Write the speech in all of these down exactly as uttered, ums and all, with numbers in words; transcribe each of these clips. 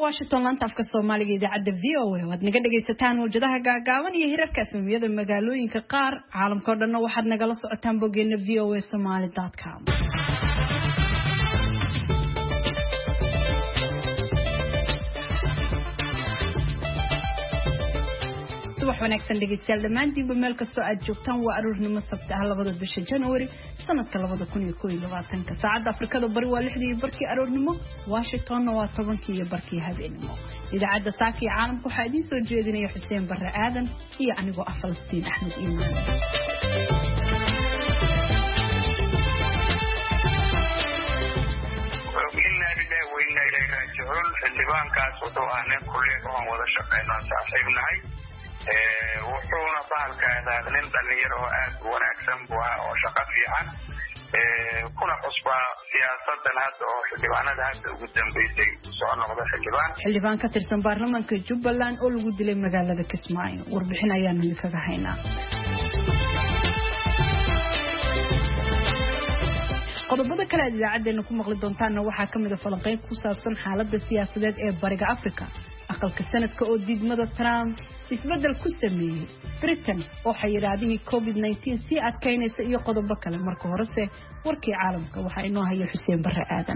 Washington laanta afka Soomaaliga idaacada V O A waad naga dhageysataan wajadaha gaagaaban iyo hirarka efemiyada magaalooyinka qaar caalamka oo dhan waxaad nagala socotaan bogeena v o a somali dot com. subax wanaagsan dhageystayaal dhamaantiinba meel kastoo aad joogtaan waa aroornimo sabti ah labada bisha January sanadka labada kun iyo kow iyo labaatan ka saacada Afrikada bari waa lixdii barkii aroornimo Washington waa tobankii iyo barkii habeenimo idaacada saaki caalamku waxa idin soo jeedinaya Xuseen Barre Aadan iyo anigoo ah Falastiin Axmed Iimaan xildhibaankaas wuxuu ahaa nin kulliye oo wada shaqeynaa saaxiibnahay ee wuxuuna bahalkaada nin dhalinyaro oo aad u wanaagsan buu ahaa oo shaqo fiican ee kuna cusbaa siyaasadan hadda oo xildhibaanada hadda ugu dambeysay soo noqda xildhibaan xildhibaan ka tirsan baarlamaanka Jubbaland oo lagu dilay magaalada Kismaayo warbixin ayaan idinkaga haynaa qodobada kale ee idaacaddeena ku maqli doontaan waxa kamid ah falanqeyn ku saabsan xaaladda siyaasadeed ee bariga Afrika aqalka sanadka oo diidmada Trump isbedel ku sameeyay Britain oo xayiraadihii covid nineteen si adkaynaysa iyo qodobo kale marka horese warkii caalamka waxa inoo hayo Xuseen Barre Aadan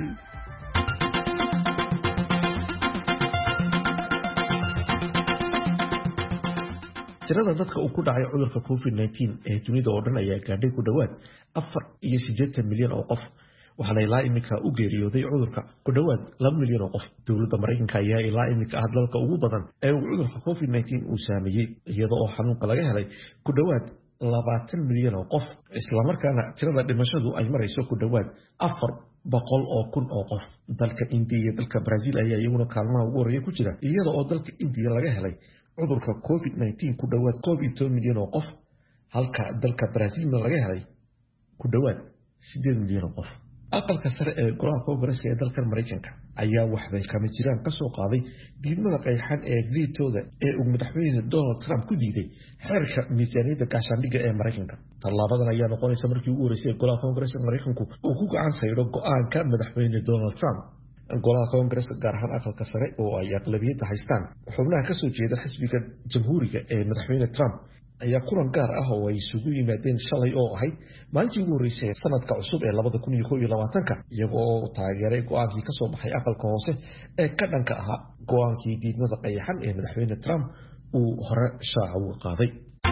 tirada dadka uu ku dhacay cudurka covid nineteen ee dunida oo dhan ayaa gaadhay ku dhawaad afar iyo siddeetan milyan oo qof waxaana ilaa imika u geeriyooday cudurka ku dhawaad laba milyan oo qof dowladda Mareykanka ayaa ilaa imika ah dalka ugu badan ee cudurka covid nineteen uu saameeyay iyadoo oo xanuunka laga helay ku dhawaad labaatan milyan oo qof isla markaana tirada dhimashadu ay marayso ku dhawaad afar boqol oo kun oo qof dalka India iyo dalka Brazil ayaa iyaguna kaalmaha ugu horeeya ku jira iyadoo oo dalka India laga helay cudurka covid nineteen ku dhawaad koob iyo toban milyan oo qof halka dalka Brazil laga helay ku dhawaad siddeed milyan oo qof aqalka sare ee golaha Congress-ka ee dalka Mareykanka ayaa waxbay kama jiraan ka soo qaaday diidmada qayxan ee veto-da ee uu madaxweyne Donald Trump ku diiday xeerka miisaaniyadda gaashaandhigga ee Mareykanka tallaabadan ayaa noqonaysa markii ugu horeysay ee golaha Congress-ka Mareykanku uu ku gacan sayro go'aanka madaxweyne Donald Trump golaha Congress gaar ahaan aqalka sare oo ay aqlabiyadda haystaan xubnaha ka soo jeeda xisbiga jamhuuriga ee madaxweyne Trump ayaa kulan gaar ah oo ay isugu yimaadeen shalay oo ahayd maalintii ugu horeysay sanadka cusub ee labada kun iyo kow iyo labaatanka iyagoo taageeray go'aankii ka soo baxay aqalka hoose ee ka dhanka ahaa go'aankii diidmada qayaxan ee madaxweyne Trump uu hore shaaca uga qaaday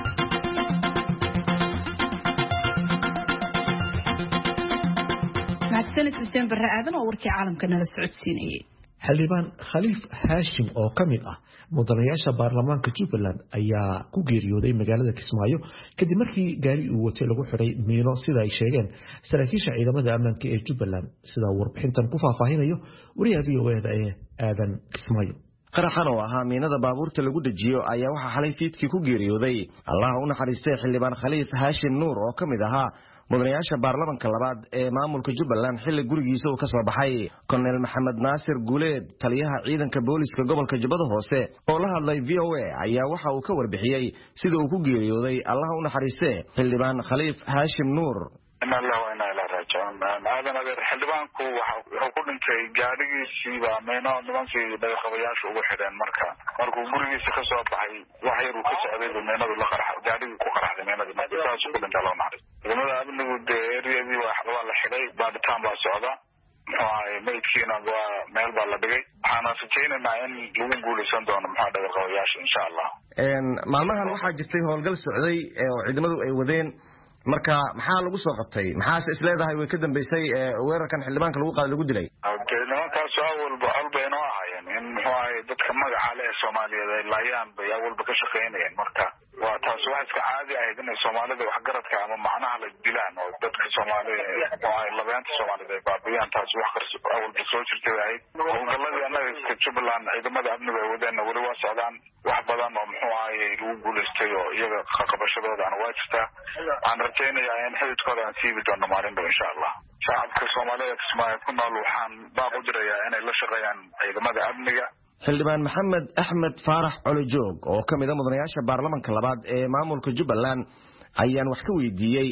maxamed Xuseen Barre Aadan oo warkii caalamka nala socodsiinayay xildhibaan Khaliif Hashim oo kamid ah mudanayaasha baarlamaanka Jubbaland ayaa ku geeriyooday magaalada Kismaayo kadib markii gaari uu watay lagu xiray miino sida ay sheegeen saraakiisha ciidamada ammaanka ee Jubbaland sida warbixintan ku faahfaahinayo wariyaha V O A ee aadan Kismaayo qaraxan oo ahaa miinada baabuurta lagu dhajiyo ayaa waxa xalay fiidkii ku geeriyooday Allah u naxariistay xildhibaan Khaliif Hashim Nuur oo kamid ahaa mudanayaasha baarlamaanka labaad ee maamulka Jubbaland xilli gurigiisa uu ka soo baxay Colonel Maxamed Naasir Guuleed taliyaha ciidanka booliska gobolka Jubbada Hoose oo la hadlay V O A ayaa waxa uu ka warbixiyay sida uu ku geeriyooday Allah u naxariistay xildhibaan Khaliif Hashim Nuur inna lillahi wa inna ilayhi raaji'uun aadan adeer xildhibaanku waxa uu ku dhintay gaarigiisii baa meeno nimankii dhaqaaqayaasha ugu xidheen marka markuu gurigiisa ka soo baxay wax yar uu ka socday meenadu la qaraxay gaarigii ku qaraxday meenadu markaas ku dhintay loo naxariis ciidamada amnigu deereedii waa la xidhay baadhitaan baa socda waxay meydkiina waa meel baa la dhigay waxaana rajaynaynaa in lagu guuleysan doono maxaa dhaqaaqayaasha insha Allah een maalmahan waxaa jirtay howlgal socday oo ciidamadu ay wadeen marka maxaa lagu soo qabtay maxaas isleedahay way ka dambeysay weerarkan xildhibaanka lagu qaad lagu dilay nimankaas awalba alba inoo ahaayeen in muxuu dadka magaca leh Soomaaliyeed ay laayaan bay awalba ka shaqeynayeen marka waa taas wax iska caadi ah in Soomaalida wax garadka ama macnaha la dilaan oo dadka Soomaaliyeed oo ay labeenta Soomaaliyeed ay baabiyaan taas wax qarso awalba soo jirtay howlgalladii anaga iska Jubbaland ciidamada amniga ay wadeen wali waa socdaan wax badan oo muxuu ahaayay lagu guuleystay oo iyaga qabashadooda aan waa jirtaa aan rajaynayaa in xididkooda aan siibi doono maalinba insha Allah shacabka Soomaaliyeed Kismaayo ku nool waxaan baaq u dirayaa inay la shaqeeyaan ciidamada amniga xildhibaan Maxamed Axmed Faarax Colojoog oo kamid ah mudanayaasha baarlamaanka labaad ee maamulka Jubbaland ayaan wax ka weydiiyay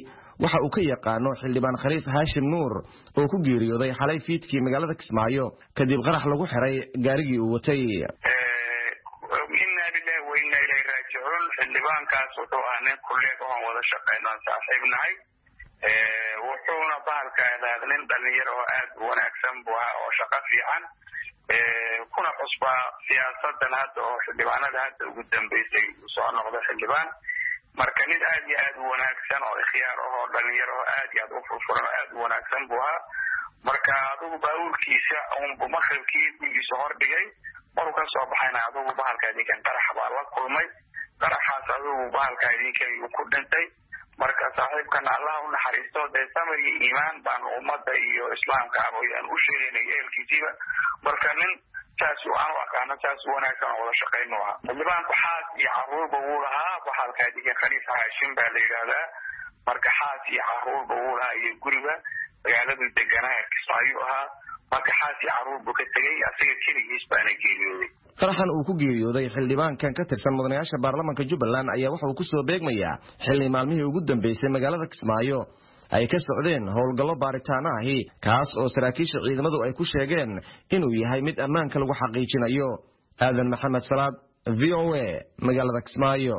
waxa uu ka yaqaano xildhibaan Khaliif Haashim Nuur oo ku geeriyooday xalay fiidkii magaalada Kismaayo kadib qarax lagu xiray gaarigii uu watay. inna lillahi wa inna ilayhi raaji'uun. xildhibaankaas wuxuu ahaa nin kulleed oo aan wada shaqeyno saaxiibnahay, wuxuuna bahalkaada nin dhalinyaro oo aad u wanaagsan buu ahaa oo shaqo fiican kuna cusbaa siyaasadan hadda oo xildhibaanada hadda ugu dambeysay soo noqday xildhibaan. marka nin aad iyo aad u wanaagsan oo ikhtiyaar ah oo dhalinyaro oo aad iyo aad u furfuran aad u wanaagsan buu ahaa. marka adigu baabuurkiisa unbu maqribkii gurigiisa hor dhigay, maruu ka soo baxayna adigu bahalkaadii kan qarax baa la kulmay. qaraxaas adigu bahalkaadii kan uu ku dhintay. marka saaxiibkana allah u naxariisto dee samir iyo iimaan baan ummadda iyo islaamka aan u sheegaynay ehelkiisiiba. marka nin saas aan u aqaano saas wanaagsan oo wada shaqeyno ahaa. xildhibaanku xaas iyo caruurba wuu lahaa, bahalkaadii Khaliif Haashim baa la yidhaahdaa. marka xaas iyo caruurba wuu lahaa iyo guriga magaaladu deganaa ee Kismaayo ahaa. marka xaas iyo caruur buu ka tegay, asaga keligiis baana geeriyooday. qaraxan uu ku geeriyooday xildhibaankan ka tirsan mudanayaasha baarlamaanka Jubbaland ayaa waxa uu ku soo beegmayaa xilli maalmihii ugu dambeysay magaalada Kismaayo ay ka socdeen howlgallo baaritaan ahi kaas oo saraakiisha ciidamadu ay ku sheegeen inuu yahay mid ammaanka lagu xaqiijinayo. aadan maxamed salaad, V O A, magaalada Kismaayo.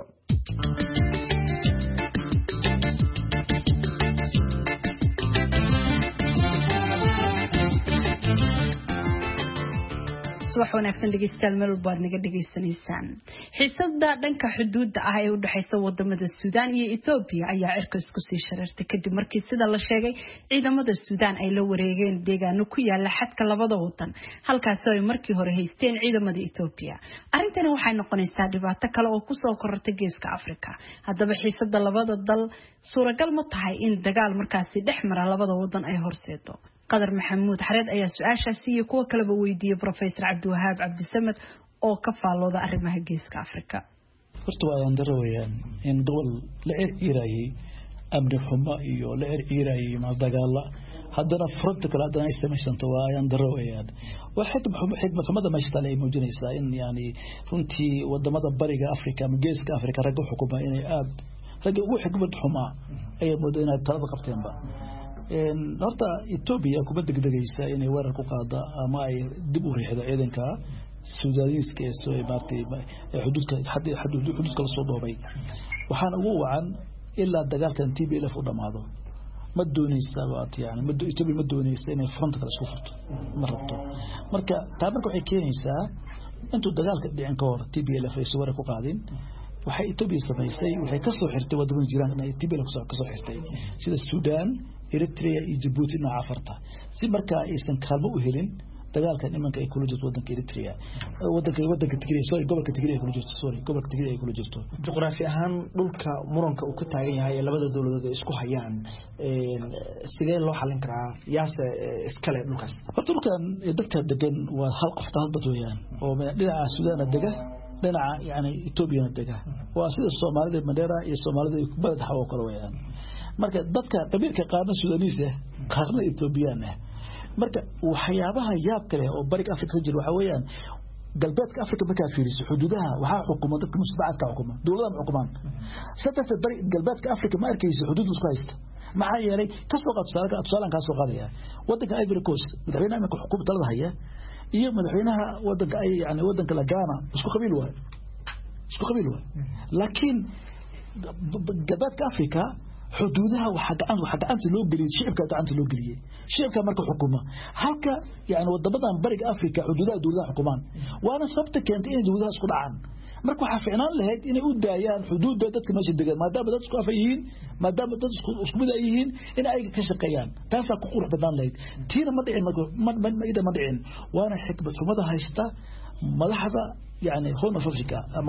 subax wanaagsan dhegeystayaal meel walba aad naga dhegeysanaysaan. xiisada dhanka xuduudda ah ee u dhaxaysa wadamada Suudaan iyo Itoobiya ayaa cirka isku sii shareertay kadib markii sida la sheegay ciidamada Suudaan ay la wareegeen deegaano ku yaala xadka labada wadan halkaas oo ay markii hore haysteen ciidamada Itoobiya. arintani waxay noqonaysaa dhibaato kale oo ku soo korortay geeska Afrika. haddaba xiisada labada dal suuragal ma tahay in dagaal markaasi dhexmara labada wadan ay horseedo? qadar maxamuud xareed ayaa su-aashaasi iyo kuwa kaleba weydiiyey Professor Cabdiwahaab Cabdisamed oo ka faalooda arrimaha geeska Afrika. horta waa aan darawayaan in dowal la circiirayay amni xumo iyo la circiirayay ma dagaala haddana fronta kala haddana ay samaysanto waa aan darawayaan. waxaad xigmad xumada meesha ay muujinaysaa in yani runtii wadamada bariga Afrika ama geeska Afrika rag xukuma inay aad rag ugu xigmad xuma ay moodeen inay talada qabteenba. horta Itoobiya kuma degdegaysa inay weerar ku qaado ama ay dib u riixdo ciidanka Suudaaniiska ee soo imaatay xuduudka xuduudka la soo dhoobay. waxaan ugu wacan ilaa dagaalkan T B L F u dhamaado ma doonaysa waad yani ma Itoobiya ma doonaysa inay front kale isku furto ma rabto. marka taa marka waxay keenaysaa intuu dagaalka dhicin ka hor T B L F ay soo weerar ku qaadin waxay Itoobiya samaysay waxay ka soo xirtay wadamada jiraan inay T B L F ka soo xirtay sida Suudaan, Eritrea iyo Djibouti na afarta si marka aysan kaalmo u helin dagaalka nimanka ay kula jirto wadanka Eritrea wadanka wadanka Tigray sorry gobolka Tigray ay kula jirto sorry gobolka Tigray ay kula jirto. juqraafi ahaan dhulka muranka uu ka taagan yahay ee labada dawladood ay isku hayaan ee sidee loo xalin karaa yaase iskale dhulkaas? horta dhulkan dadka degan waa hal qof dad weeyaan oo dhinaca Suudaan dega dhinaca yani Itoobiya dega waa sida Soomaalida Mandera iyo Soomaalida Badda oo kale weeyaan. marka dadka qabiilka qaarna Suudaaniis ah qaarna Itoobiyaan ah. marka waxyaabaha yaab kale oo bariga Afrika jira waxa weeyaan galbeedka Afrika marka fiiriso xuduudaha waxa xukuuma dadka musbaadka xukuma dawladda xukumaan saddex bari galbeedka Afrika ma arkayso xuduud isku haysta maxaa yeelay ka soo qabsaarka absaalan ka soo qaadaya wadanka Ivory Coast madaxweynaha marka xukuumada talada haya iyo madaxweynaha wadanka ay yani wadanka la Ghana isku qabiil waay isku qabiil waay laakiin galbeedka Afrika xuduudaha waxa gacan waxa gacanta loo geliyay shicibka gacanta loo geliyay shicibka marka xukuma halka yani wadamadan bariga Afrika xuduudaha dawladaha xukumaan waana sababta keentay in dawladaha isku dhacaan. marka waxa fiicnaan lahayd inay u daayaan xuduudda dadka meesha degan maadaama dad isku afayeen maadaama dad isku isku mid yihiin in ay ka shaqeeyaan taas ku qurux badan lahayd tiina ma dhicin ma ma ida ma dhicin waana xikmad xumada haysta madaxda يعني هون في أفريقيا أما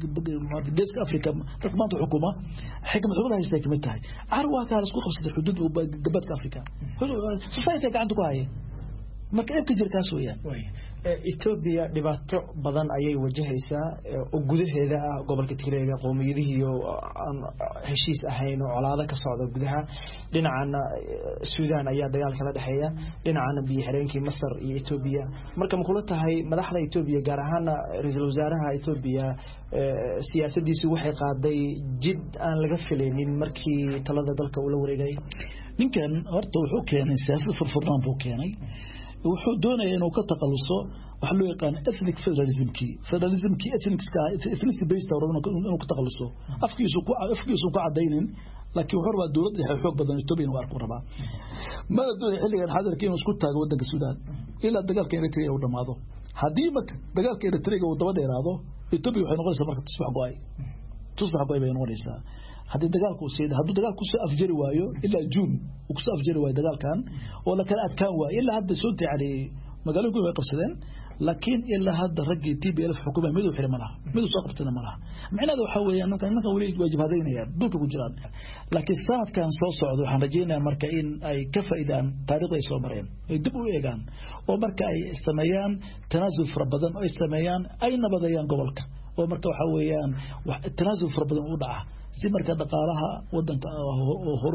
جزء أفريقيا تكمن حكومة حكمة حكومة هي استكملتها عروة كان سكوت خمسة الحدود وجبت أفريقيا سوسايتي عندكم هاي marka eebka jirkaas weeyaan Ethiopia dhibaato badan ayay wajahaysaa oo gudaheeda ah gobolka Tigreega qoomiyadihii aan heshiis ahayn oo colaado ka socda gudaha dhinacana Suudaan ayaa dagaal kala dhaxeeya dhinacana biyo xireenkii Masar iyo Ethiopia marka ma kula tahay madaxda Ethiopia gaar ahaan ra'iisul wasaaraha Ethiopia siyaasadiisu waxay qaaday jid aan laga filaynin markii talada dalka uu la wareegay ninkan horta wuxuu keenay siyaasad furfurnaan buu keenay wuxuu doonayaa inuu ka taqaluso wax loo yaqaan ethnic federalism-ki federalism-ki ethnic-ka ethnicity based inuu ka taqaluso afkiisu ku afkiisu ku cadaynin laakiin wuxuu rabaa dawladda waxay xoog badan Ethiopia inuu arko rabaa ma doonay xilligan xadarkii inuu isku taago wadanka Suudaan ilaa dagaalka Eritrea uu dhamaado haddii marka dagaalka Eritrea uu daba dheeraado Ethiopia waxay noqonaysaa marka tusbax go'ay tusbax go'ay bay noqonaysaa haddii dagaalku siida hadduu dagaalku soo afjari waayo ilaa June uu soo afjari waayo dagaalkan oo la kala adkaan waayo ilaa hadda soo tacalay magaalooyinka way qabsadeen laakiin ilaa hadda ragii T B L xukuumada mid uu xiray malaha mid uu soo qabtana malaha macnaheedu waxa weeyaan ninka ninka wali waajib hadeynayaan dhulka ku jiraan laakiin saadkan soo socdo waxaan rajaynayaa marka in ay ka faa'iidaan taariikhda ay soo mareen ay dib u eegaan oo marka ay sameeyaan tanaasul fara badan oo ay sameeyaan ay nabadayaan gobolka oo marka waxa weeyaan wax tanaasul fara badan u dhaca si marka dhaqaalaha wadanka oo hor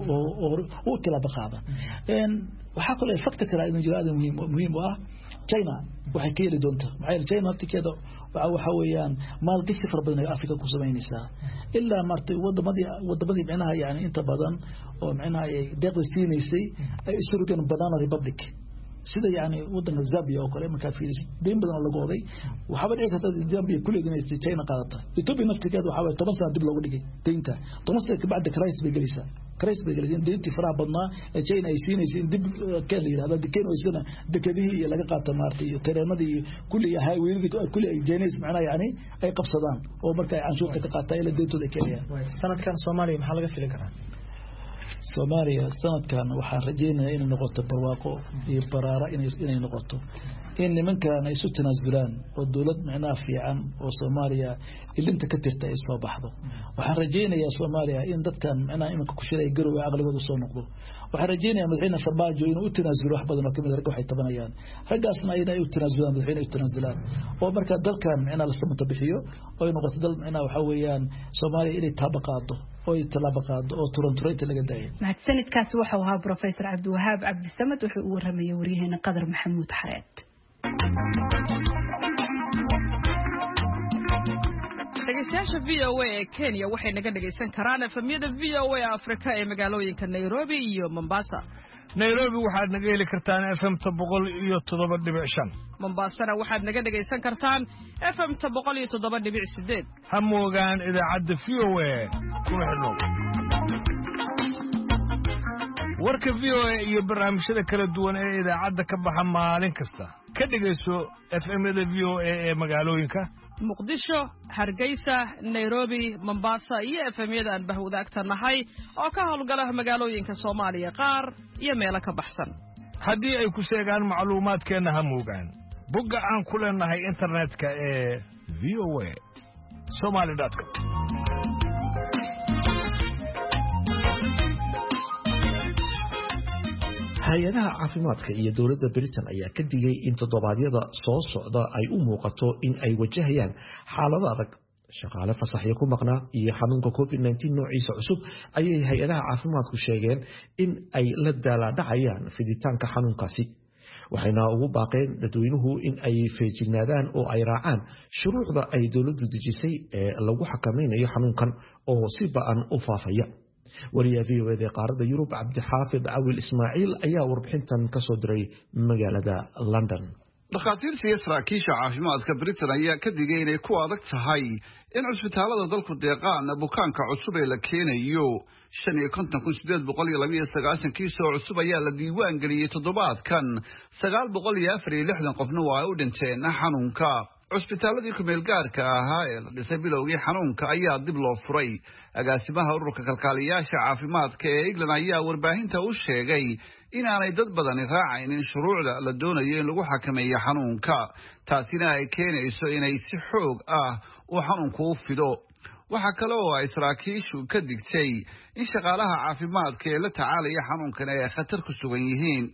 oo kala baqaada een waxa kale factor kale inuu jiraado muhiim muhiim ah China waxay ka yiri doontaa maxay China tikeeda waxa weeyaan maal gashi fara badan ay Afrika ku sameynaysaa ilaa martay wadamadii wadamadii macnaha yaani inta badan oo macnaha ay deeqda siineysay ay isurugan banana republic sida yaani wadanka Zambia oo kale marka fiiris deyn badan lagu waday waxa bad eegata Zambia kulli inay China qaadata Ethiopia naftigeeda waxa way toban sano dib loogu dhigay deynta toban sano ka bacda crisis bay galaysaa crisis bay galaysaa deyntii faraha badnaa ee China ay siinaysa dib ka leeyahay dekeeno isna dekadii iyo laga qaato maartay iyo tareenadii kulli highway-yadii kulli ay Chinese macna yaani ay qabsadaan oo marka ay canshuurta ka qaataa ila deyntooda kaliya sanadkan Soomaaliya maxaa laga filan karaa Soomaaliya sanadkan waxaan rajaynayaa inay noqoto barwaaqo iyo baraara inay inay noqoto in nimankan ay isu tanaasulaan oo dawlad macna fiican oo Soomaaliya ilinta ka tirta ay soo baxdo waxaan rajaynayaa Soomaaliya in dadkan macna imanka ku shiray garow aqligooda soo noqdo waxaan rajaynayaa madaxweynaha Farmaajo inuu u tanaasulo wax badan oo kamid ah waxay tabanayaan ragaasna ay inay u tanaasulaan madaxweynaha u tanaasulaan oo marka dalkan macna la samata bixiyo oo noqoto dal macna waxa weeyaan Soomaaliya inay tabaqaado oo talaabo qaado oo Toronto laga daayay mahadsanidkaas waxa uu ahaa Professor Cabdiwahaab Cabdisamad wuxuu u warramay wariyahayna Qadar Maxamuud Xareed dhegeystayaasha V O A ee Kenya waxay naga dhageysan karaan efemyada V O A Afrika ee magaalooyinka Nairobi iyo Mombasa Nairobi waxaad naga heli kartaan F M boqol iyo toddoba dhibic shan Mombasana waxaad naga dhageysan kartaan F M boqol iyo toddoba dhibic sideed ha moogaan idaacadda V O A kuna xidhnow warka V O A iyo barnaamijyada kala duwan ee idaacadda ka baxa maalin kasta ka dhageyso F M-yada V O A ee magaalooyinka Muqdisho, Hargeysa, Nairobi, Mombasa iyo F M-yada aan bahwadaagta nahay oo ka howlgala magaalooyinka Soomaaliya qaar iyo meelo ka baxsan haddii ay ku sheegaan macluumaadkeena ha moogaan bogga aan ku leenahay internetka ee v o a somali dot com hay-adaha caafimaadka iyo dowladda Britain ayaa ka digay in toddobaadyada soo socda ay u muuqato in ay wajahayaan xaalado adag shaqaale fasaxyo ku maqnaa iyo xanuunka covid nineteen noociisa cusub ayay hay-adaha caafimaadku sheegeen in ay la daaladhacayaan fiditaanka xanuunkaasi waxayna ugu baaqeen dadweynuhu in ay feejignaadaan oo ay raacaan shuruucda ay dowladdu dejisay ee lagu xakameynayo xanuunkan oo si ba'an u faafaya wariyaha V O A ee qaaradda Yurub Cabdixaafid Awil Ismaaciil ayaa warbixintan ka soo diray magaalada London. dhakhaatiirta iyo saraakiisha caafimaadka Britain ayaa ka digay inay ku adag tahay in cusbitaalada dalku deeqaan bukaanka cusub ee la keenayo shan iyo konton kun sideed boqol iyo laba iyo sagaashan kiis oo cusub ayaa la diiwaan geliyey toddobaadkan sagaal boqol iyo afar iyo lixdan qofna waa ay u dhinteen xanuunka cusbitaaladii kumeel gaarka ahaa ee la dhisay bilowgii xanuunka ayaa dib loo furay agaasimaha ururka kalkaaliyaasha caafimaadka ee England ayaa warbaahinta u sheegay inaanay dad badani raacaynin shuruucda la doonayo in lagu xakameeyo xanuunka taasina ay keenayso inay si xoog ah uu xanuunku u fido waxa kale oo ay saraakiishu ka digtay in shaqaalaha caafimaadka ee la tacaalaya xanuunkan ay khatar ku sugan yihiin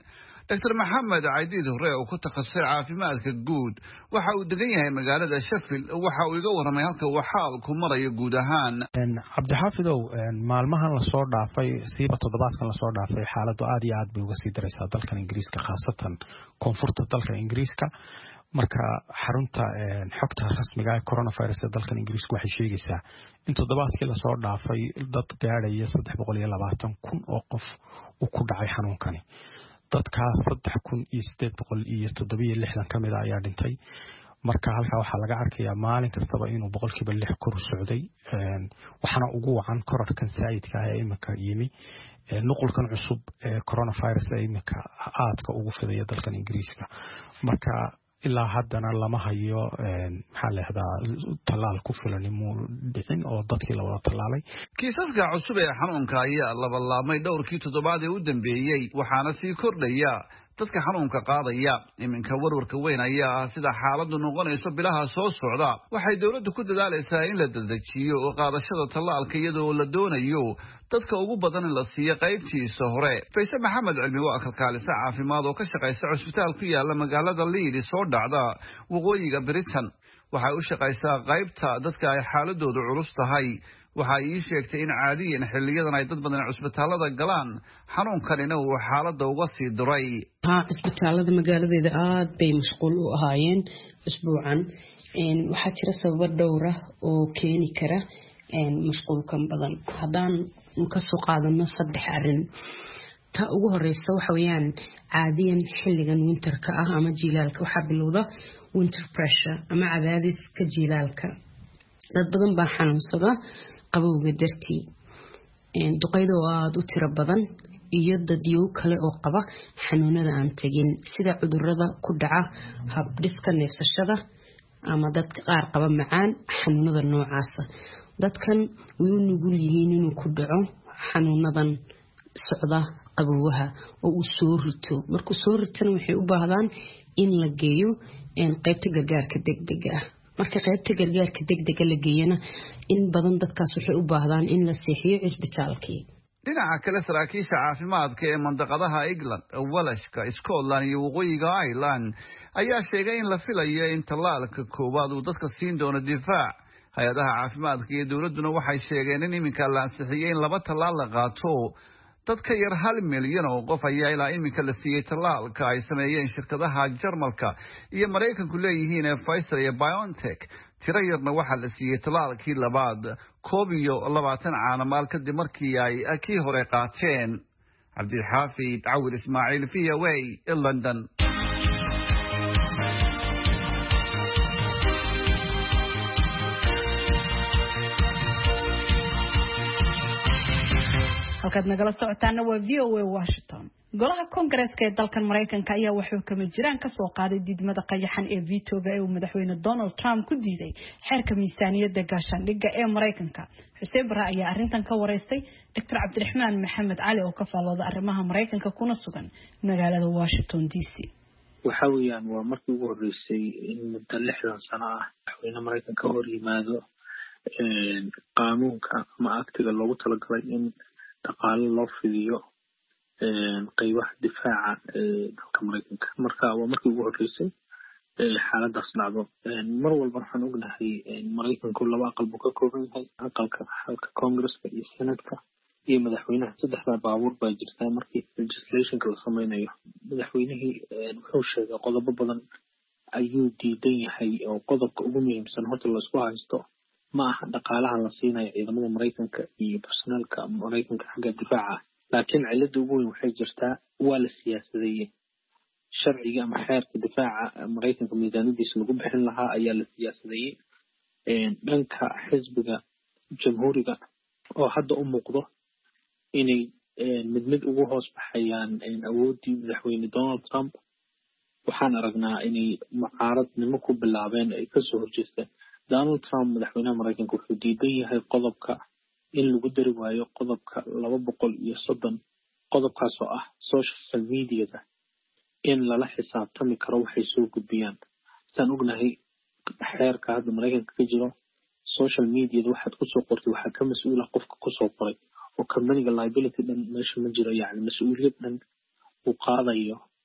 doctor maxamed caydiid hore oo ku takhasusay caafimaadka guud waxa uu degan yahay magaalada Sheffield waxa uu iga warramay halka uu xaalku marayo guud ahaan. Cabdixaafidow maalmahan la soo dhaafay siiba toddobaadkan la soo dhaafay xaaladdu aad iyo aad bay uga sii daraysaa dalkan Ingiriiska khaasatan koonfurta dalka Ingiriiska marka xarunta xogta rasmiga ah coronavirus ee dalkan Ingiriiska waxay sheegaysaa in toddobaadkii la soo dhaafay dad gaaraya saddex boqol iyo labaatan kun oo qof uu ku dhacay xanuunkani dadkaas saddex kun iyo siddeed boqol iyo toddoba iyo lixdan ka mid ah ayaa dhintay marka halka waxaa laga arkayaa maalin kastaba inuu boqolkiiba lix kor socday waxaana ugu wacan korarkan saayidka ah ee imika yimi nuqulkan cusub ee coronavirus ee imika aadka ugu fidaya dalkan Ingiriiska marka ilaa haddana lama hayo maxaa la yiraahdaa talaal ku filan inuu dhicin oo dadkii la wada talaalay kiisaska cusub ee xanuunka ayaa laba laabmay dhowrkii toddobaad ee u dambeeyay waxaana sii kordhaya dadka xanuunka qaadaya iminka warwarka weyn ayaa sida xaaladdu noqonayso bilaha soo socda waxay dawladdu ku dadaalaysaa in la dedejiyo oo qaadashada talaalka iyadoo la doonayo dadka ugu badan in la siiyo qaybtiisa hore. Fayse Maxamed Cilmi waa kalkaaliso caafimaad oo ka shaqeysa cusbitaal ku yaala magaalada Leeds soo dhacda waqooyiga Britain waxay u shaqeysaa qaybta dadka ay xaaladoodu culus tahay waxa ay sheegtay in caadiyan xilliyadan ay dad badan cusbitaalada galaan xanuunkanina uu xaaladda uga sii duray. ha cusbitaalada magaaladeeda aad bay mashquul u ahaayeen usbuucan waxaa jira sabab dhowr ah oo keeni kara mashquulkan badan haddaan ka soo qaadano saddex arrin ta ugu horeysa waxa weeyaan caadiyan xilligan winterka ah ama jiilaalka waxaa bilowda winter pressure ama cadaadiska jiilaalka dad badan baa xanuunsada qabowga dartii duqeydo aad u tiro badan iyo dadyo kale oo qaba xanuunada aan tagin sida cudurrada ku dhaca habdhiska neefsashada ama dadka qaar qaba macaan xanuunada noocaas dadkan way u nugul yihiin inuu ku dhaco xanuunadan socda qabowga oo uu soo rito markuu soo ritana waxay u baahdaan in la geeyo qaybta gargaarka degdega ah marka qaybta gargaarka degdega la geeyana in badan dadkaas waxay u baahdaan in la seexiyo cisbitaalkii. dhinaca kale saraakiisha caafimaadka ee mandaqadaha England, Walashka, Scotland iyo waqooyiga Ireland ayaa sheegay in la filayo in talaalka koowaad uu dadka siin doono difaac. hay-adaha caafimaadka iyo dawladduna waxay sheegeen in iminka la ansixiyay in laba talaal la qaato dad ka yar hal milyan oo qof ayaa ilaa iminka la siiyey talaalka ay sameeyeen shirkadaha Jarmalka iyo Mareykanku leeyihiin ee Pfizer iyo BioNTech tiro yarna waxaa la siiyey talaalkii labaad koob iyo labaatan caanamaal kadib markii ay kii hore qaateen. Cabdixaafid Cawil Ismaaciil V O A London. halkaad nagala socotaana waa V O A Washington. golaha Koongareeska ee dalkan Mareykanka ayaa wuxuu kama jiraan ka soo qaaday diidmada qayaxan ee veto-ga ee madaxweyne Donald Trump ku diiday xeerka miisaaniyadda gaashaandhigga ee Mareykanka. Xuseen Barre ayaa arrintan ka wareystay Doctor Cabdiraxmaan Maxamed Cali oo ka faallooda arrimaha Mareykanka kuna sugan magaalada Washington D C. waxa weeyaan waa markii ugu horeysay in muddo lixdan sano ah madaxweyne Mareykanka hor yimaado qaanuunka ama aktiga loogu talagalay in dhaqaale loo fidiyo qaybaha difaaca dalka Mareykanka marka waa markii ugu horeysay xaaladaas dhacdo mar walba waxaan ognahay Mareykanku laba aqal buu ka kooban yahay aqalka halka Congress-ka iyo Senate-ka iyo madaxweynaha saddexda baabuur baa jirta markii legislation-ka la sameynayo madaxweynihii wuxuu sheegay qodobo badan ayuu diidan yahay oo qodobka ugu muhiimsan horta la isku haysto ma aha dhaqaalaha la siinayo ciidamada Mareykanka iyo personalka Mareykanka xagga difaaca laakiin cilada ugu weyn waxay jirtaa waa la siyaasadeeyay sharciga ama xeerka difaaca Mareykanka miisaaniyadiisa lagu bixin lahaa ayaa la siyaasadeeyay dhanka xisbiga jamhuuriga oo hadda u muuqdo inay mid mid ugu hoos baxayaan awoodii madaxweyne Donald Trump waxaan aragnaa inay mucaaradnimo ku bilaabeen ay ka soo horjeesteen Donald Trump madaxweynaha Mareykanka wuxuu diidan yahay qodobka in lagu dari waayo qodobka laba boqol iyo soddon qodobkaas oo ah social media-da in lala xisaabtami karo waxay soo gudbiyaan saan ognahay xeerka hadda Mareykanka ka jiro social media-da waxaad ku soo qortay waxaa ka mas'uula qofka ku soo qoray oo company-ga liability dhan meesha ma jiro yacni mas'uuliyad dhan uu qaadayo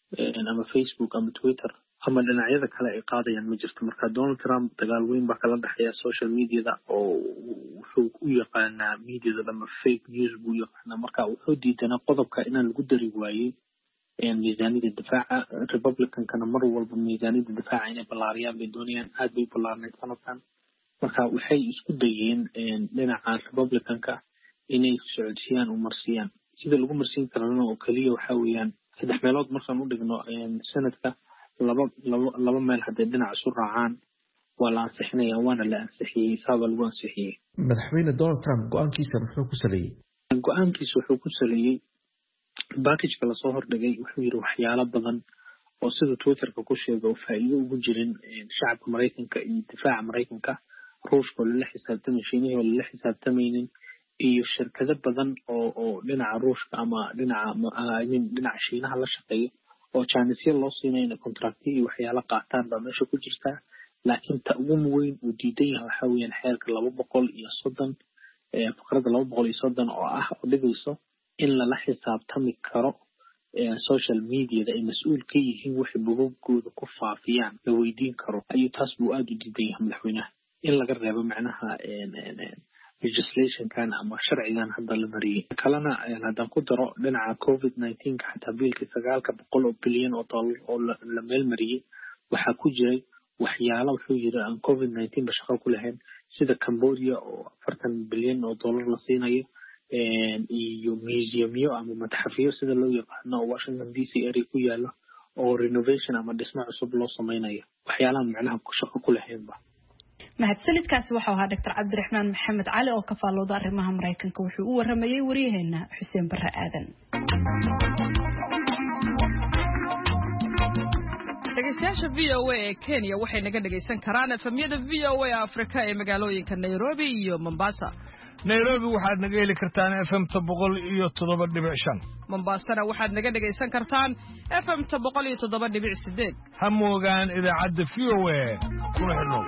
ama Facebook ama Twitter ama dhinacyada kale ay qaadayaan ma jirto. Marka Donald Trump dagaal weyn baa kala dhaxeeya social media-da oo wuxuu u yaqaanaa media-da ama fake news buu yaqaanaa. Marka wuxuu diidanaa qodobka inaan lagu dari waayey miisaaniyadda difaaca. Republican-kana mar walba miisaaniyadda difaaca inay ballaariyaan bay doonayaan, aad bay ballaarnayd sanadkan. Marka waxay isku dayeen dhinaca Republican-ka inay socodsiiyaan u marsiyaan sida lagu marsiin karana oo kaliya waxa weeyaan saddex meelood markaan u dhigno sanadka laba laba laba meel hadday dhinac isu raacaan waa la ansixinayaa, waana la ansixiyey, saaba lagu ansixiyey. madaxweyne Donald Trump go-aankiisa muxuu ku saleeyey? go-aankiisa wuxuu ku saleeyey package-ka lasoo hordhigay. wuxuu yidhi waxyaalo badan oo sida Twitter-ka ku sheegay oo faa'iido ugu jirin shacabka Maraykanka iyo difaaca Maraykanka, ruushka oo lala xisaabtamay, shiinihii oo lala xisaabtamaynin, iyo shirkado badan oo oo dhinaca ruushka ama dhinaca dhinaca shiinaha la shaqeeyo oo jaanisyo loo siinay inay contracti iyo waxyaalo qaataan baa meesha ku jirta. laakiin ta ugu weyn uu diidan yahay waxa weeyaan xeerka laba boqol iyo soddon ee faqradda laba boqol iyo soddon oo ah oo dhigayso in lala xisaabtami karo social media-da ay mas-uul ka yihiin waxay bogogooda ku faafiyaan la weydiin karo. ayuu taas buu aada u diidan yahay madaxweynaha in laga reebo macnaha legislation-kan ama sharcigan hadda la mariyey. kalena haddaan ku daro dhinaca covid nineteen ka xataa biilkii sagaalka boqol oo bilyan oo dollar oo la meel mariyey waxaa ku jiray waxyaalo wuxuu yidhi aan covid nineteen ba shaqo ku lahayn, sida Cambodia oo afartan bilyan oo dollar la siinayo, iyo museumyo ama matxafyo sida loo yaqaano oo Washington D C area ku yaalo oo renovation ama dhismo cusub loo samaynayo, waxyaalahan macnaha shaqo ku lahaynba. mahadsanidkaasi waxau ahaa Doctor Cabdiraxmaan Maxamed Cali oo ka faallooda arrimaha Maraykanka. wuxuu u waramayay wariyaheena Xuseen Barre Aadan. dhegeystayaasha V O A ee Kenya waxay naga dhegeysan karaan efemyada V O A Afrika ee magaalooyinka Nairobi iyo Mombasa. Nairobi waxaad naga heli kartaan F M boqol iyo toddoba dhibic shan. Mombasana waxaad naga dhegeysan kartaan F M boqol iyo toddoba dhibic sideed. Ha moogaan idaacadda V O A kuna xidhnow.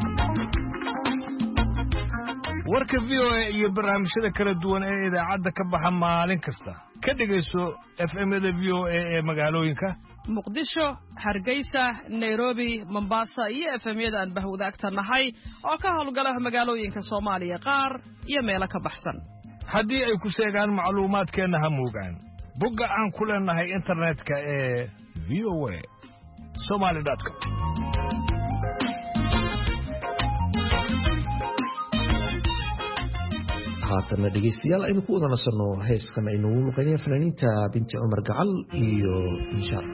warka V O A iyo barnaamijyada kala duwan ee idaacadda ka baxa maalin kasta ka dhegeyso F M-yada V O A ee magaalooyinka Muqdisho, Hargeysa, Nairobi, Mombasa iyo F M-yada aan bahwadaagta nahay oo ka howlgala magaalooyinka Soomaaliya qaar iyo meelo ka baxsan. haddii ay ku sheegaan macluumaadkeena ha moogaan bogga aan ku leenahay internetka ee v o a somali dot com. haatana dhegeystayaal aynu ku wada nasanno heeskan aynu ugu luqeynaya fanaaniinta binti cumar gacal iyo inshaar.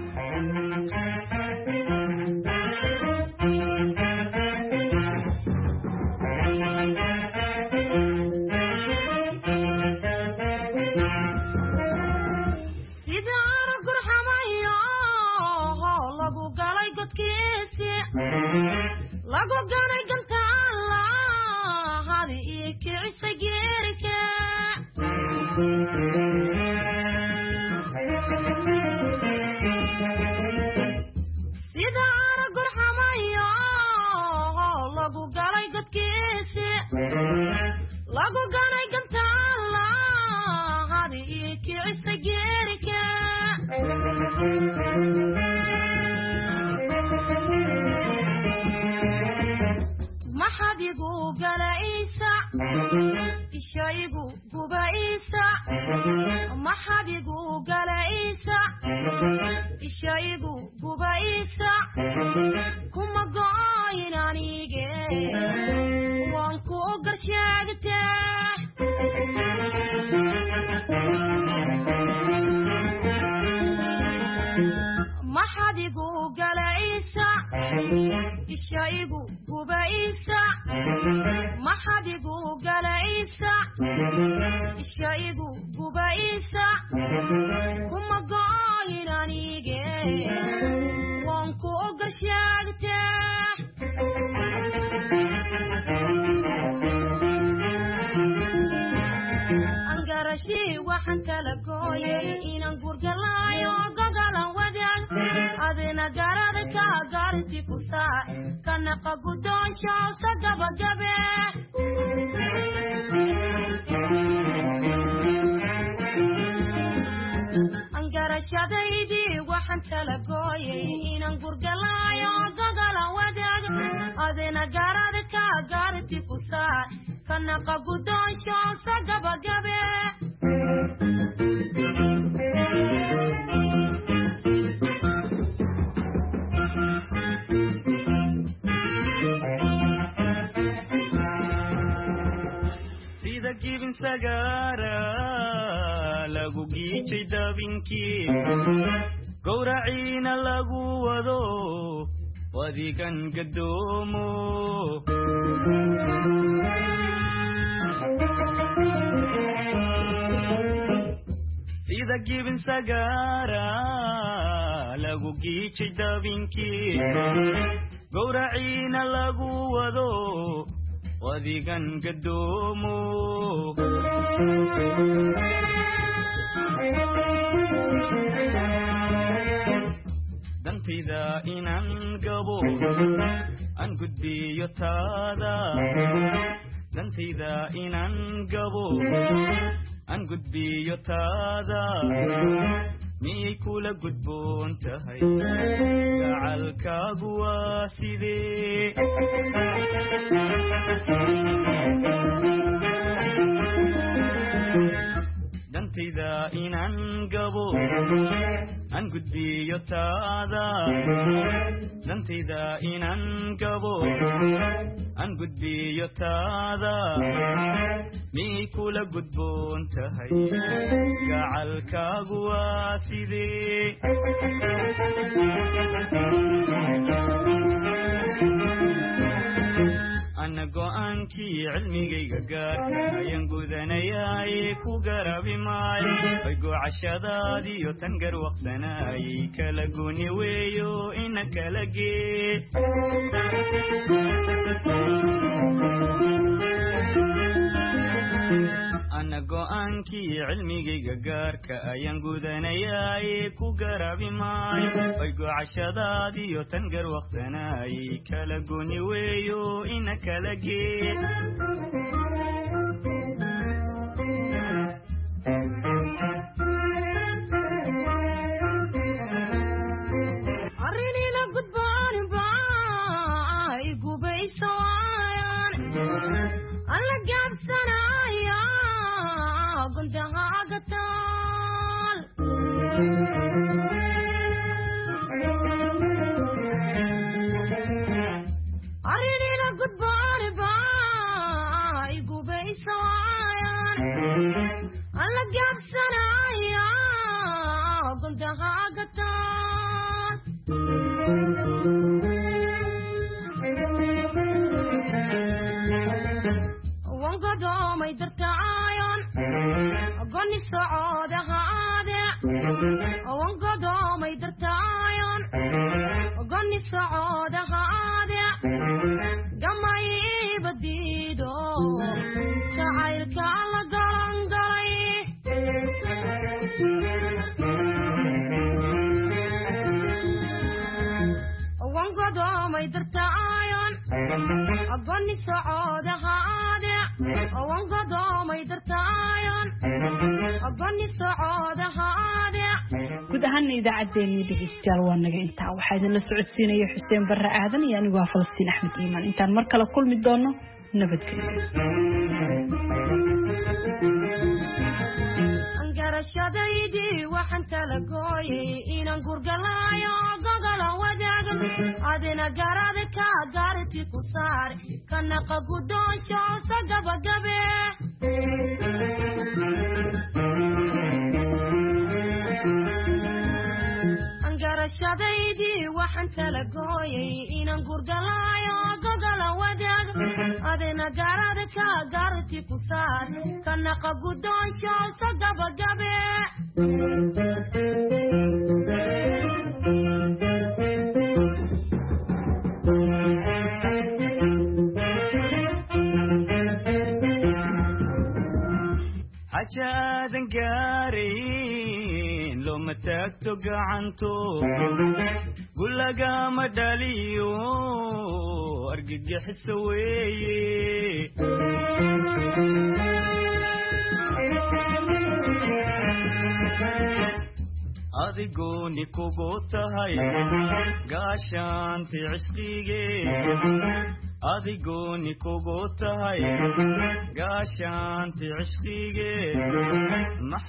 Angarashadaydi wax waxaan tala gooyay inaan gurgalaayo gogala wadaag adina garada ka gaarti ku saar kana qabudoonsho sagabagabe sida gibin sagara lagu giijay dabinkii gowraciina lagu wado wadigan gadoomo sida gibin sagara lagu giijay dabinkii gowraciina lagu wado wadigan gadoomo dantayda inaan gabo aan gudbiyo taada dantayda inaan gabo aan gudbiyo taada miyay kula gudboon tahay gacalkaagu waa sidee dantayda inaan gabo aan gudbiyo taada dantayda inaan gabo aan gudbiyo taada miyay kula gudboon tahay gacalkaagu waa sidee ana go'aankii cilmigayga gaarka ayaan gudanayaaye ku garabi maayo ay gocashadaadiyo tan garwaqsanaayay kala gooni weeyo ina kala gee ana go'aankii cilmigayga gaarka ayaan gudanayaaye ku garabi maayo ay gocashadaadiyo tan garwaqsanaayay kala gooni weeyo ina kala gee arrinina gudbaan baa igubayso ayaan alla gaabsanaya gundahaaga taal arrinina gudbaan baa igubayso ayaan alla gaabsanaya gundahaaga taal wangodoomay dartaayon goni socoodahaade wangodoomay dartaayon goni socoodahaade gamay badiido jacaylka la galan galay wangodoomay dartaayon goni socoodahaade wangodoomay dartaayon goni socoodahaade guud ahaana idaacaddeenii dhegeystayaal waa naga intaa waxaa idinla socodsiinaya xuseen barre aadan iyo anigu waa falastiin axmed iimaan intaan mar kale kulmi doono nabadgelyo garashadaydii waxaan tala gooyay inaan gurgalaayo gogola wadaagan adina garada ka gaarti ku saar kana qabudoonsho sagabagabe garashadaydii waxaan tala gooyay inaan gurgalaayo gogola wadaag adina garada ka gaarti ku saar kana qabudoonsho sagabagabe xajaadan gaarayn looma taagto gacanto gulagama dhaliyo argagixiso weeye adigoni kugu tahay gaashaanti cishqige adigoni kugu tahay gaashaanti cishqige